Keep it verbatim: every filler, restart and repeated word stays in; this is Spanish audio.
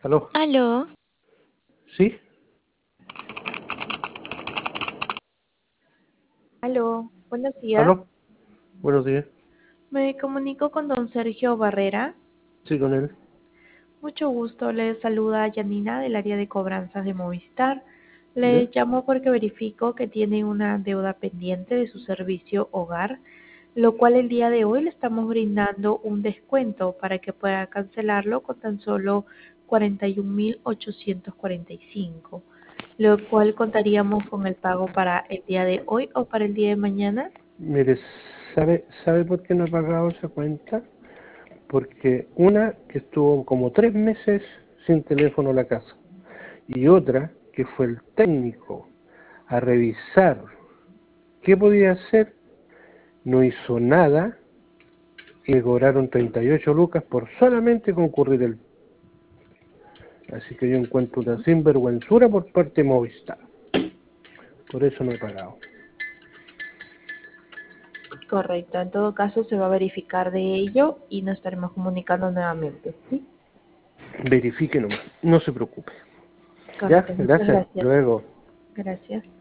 Aló. Aló, ¿Sí? Aló, buenos días. ¿Aló? Buenos días. Me comunico con don Sergio Barrera. Sí, con él. Mucho gusto, le saluda Yanina del área de cobranzas de Movistar. ¿Ya? Le llamo porque verifico que tiene una deuda pendiente de su servicio hogar, lo cual el día de hoy le estamos brindando un descuento para que pueda cancelarlo con tan solo cuarenta y un mil ochocientos cuarenta y cinco, lo cual contaríamos con el pago para el día de hoy o para el día de mañana. Mire, ¿sabe, ¿sabe por qué no he pagado esa cuenta? Porque una, que estuvo como tres meses sin teléfono en la casa. Y otra, que fue el técnico a revisar qué podía hacer, no hizo nada y me cobraron treinta y ocho lucas por solamente concurrir el... Así que yo encuentro una sinvergüenzura por parte de Movistar. Por eso no he pagado. Correcto, en todo caso se va a verificar de ello y nos estaremos comunicando nuevamente, ¿sí? Verifique nomás, no se preocupe. Ya, Correcto, muchas gracias. gracias. Luego. Gracias.